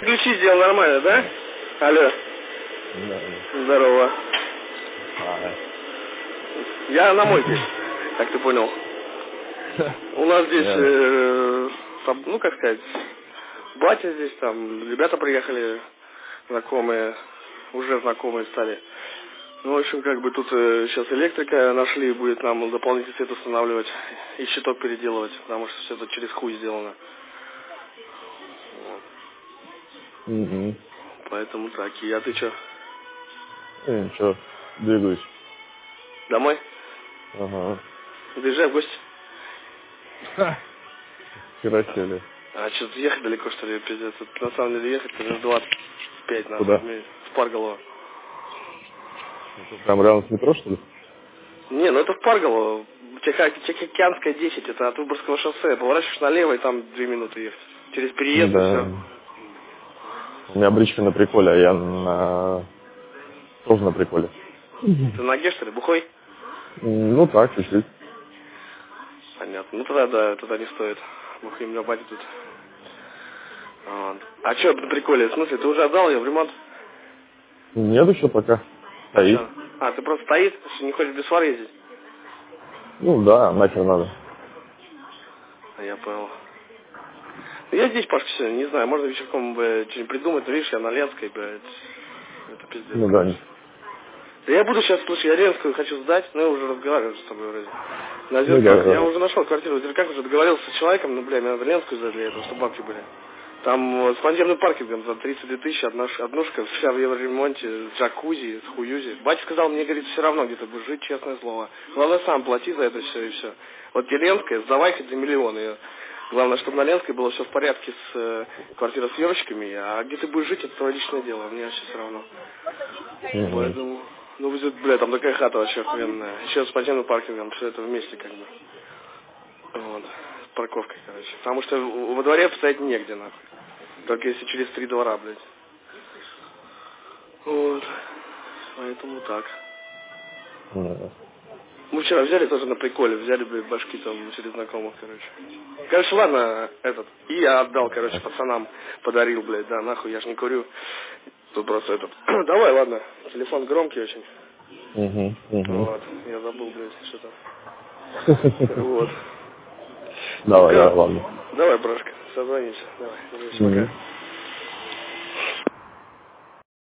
ключи сделал нормально, да? Алло. Да. Здорово. Я на мойке, как ты понял. У нас здесь, ну как сказать, батя здесь, там, ребята приехали, знакомые, уже знакомые стали. Ну, в общем, как бы тут сейчас электрика нашли, будет нам дополнительный свет устанавливать и щиток переделывать, потому что все это через хуй сделано. Вот. Поэтому так. И а ты что? Ничего, двигаюсь. Домой? Ага. Приезжай в гости. Херосели. А что, ехать далеко, что ли, пиздец? Тут, на самом деле ехать минут 25 нахуй. Куда? В Парголово. Это прям рядом с метро, что ли? Не, ну это в Парголово. Тихоокеанская 10, это от Выборгского шоссе. Поворачиваешь налево, и там 2 минуты ехать. Через переезд, и все. У меня бричка на приколе, а я тоже на приколе. Ты на ноге, что ли, бухой? Ну так, чуть-чуть. Понятно. Ну тогда да, тогда не стоит. Бухой меня батя тут. Вот. А что на приколе? В смысле, ты уже отдал ее в ремонт? Нет еще пока. Стоит. А, ты просто стоит, что не хочешь без фар ездить? Ну да, нахер надо. Я понял. Я здесь, Пашка, сегодня, не знаю, можно вечерком что-нибудь придумать, но видишь, я на Ленской, блядь, это пиздец. Ну да. Да я буду сейчас, слушай, я Ленскую хочу сдать, но я уже разговаривал с тобой вроде. На Ну, Зерках. да. Я уже нашел квартиру в Зерках, уже договорился с человеком, ну, бля, мне надо Ленскую сдать для этого, чтобы бабки были. Там с подземным паркингом за 32 тысячи, однушка, вся в евроремонте, с джакузи, с хуюзи. Батя сказал, мне, говорит, все равно где-то будешь жить, честное слово. Главное, сам плати за это все и все. Вот тебе Ленская, сдавай хоть за миллион ее. Главное, чтобы на Ленской было все в порядке с квартиросъемщиками, а где ты будешь жить, это твое личное дело, мне вообще все равно. Поэтому, ну, бля, там такая хата вообще охуенная. Еще с подземным паркингом, все это вместе как бы. Вот, с парковкой, короче. Потому что во дворе постоять негде, нахуй. Только если через 3 двора, блядь. Вот, поэтому так. Мы вчера взяли тоже на приколе, взяли, блядь, башки там через знакомых, короче. Короче, ладно, и я отдал, короче, пацанам, подарил, блядь, да, нахуй, я ж не курю. Тут просто давай, ладно, телефон громкий очень. Вот, я забыл, блядь, что-то. Вот. Давай, ладно. Давай, брошка, созвонимся, давай, пока.